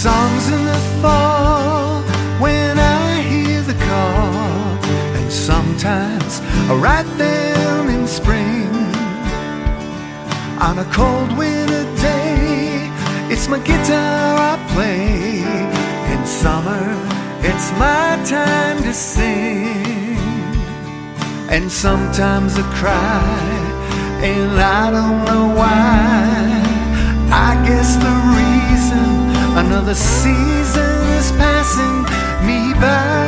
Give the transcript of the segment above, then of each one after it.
songs in the fall when I hear the call, and sometimes I write them in spring. On a cold winter day, it's my guitar I play. In summer, it's my time to sing. And sometimes I cry, and I don't know why. I guess the reason another season is passing me by.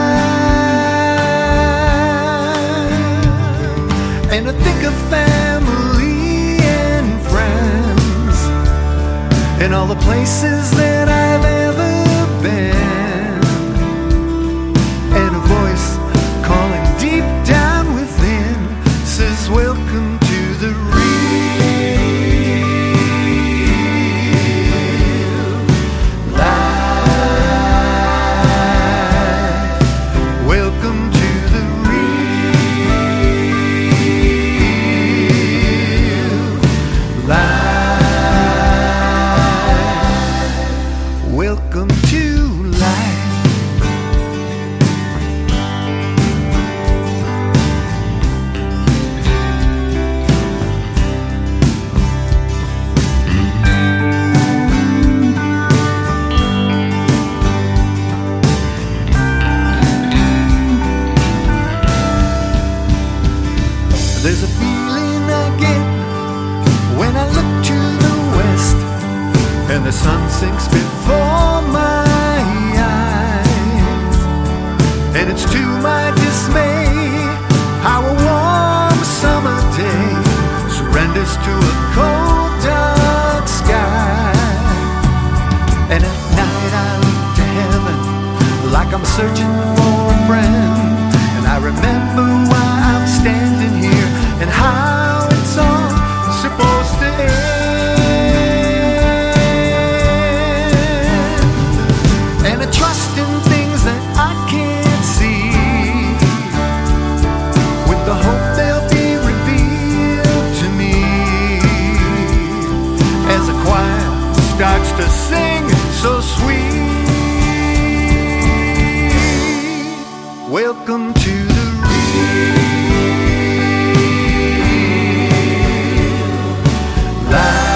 And I think of family and friends, and all the places that I've ever been, and a voice calling deep down within says, welcome to the welcome to life. There's a feeling I get when I look to the west, and the sun sinks before my eyes. And it's to my dismay how a warm summer day surrenders to a cold dark sky. And at night I look to heaven like I'm searching for a friend, and I remember why I'm standing here and how it's all supposed to end. And I trust in things that I can't see, with the hope they'll be revealed to me, as a choir starts to sing so sweet. Welcome to the real life.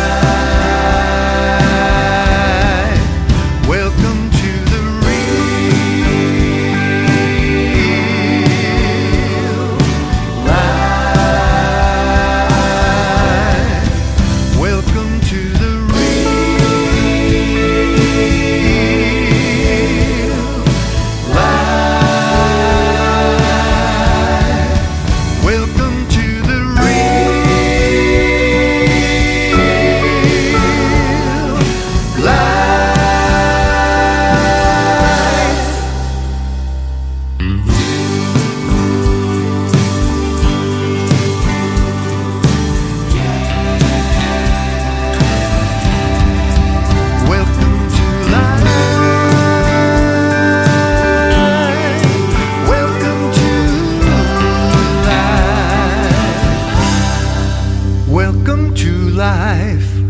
Welcome to life.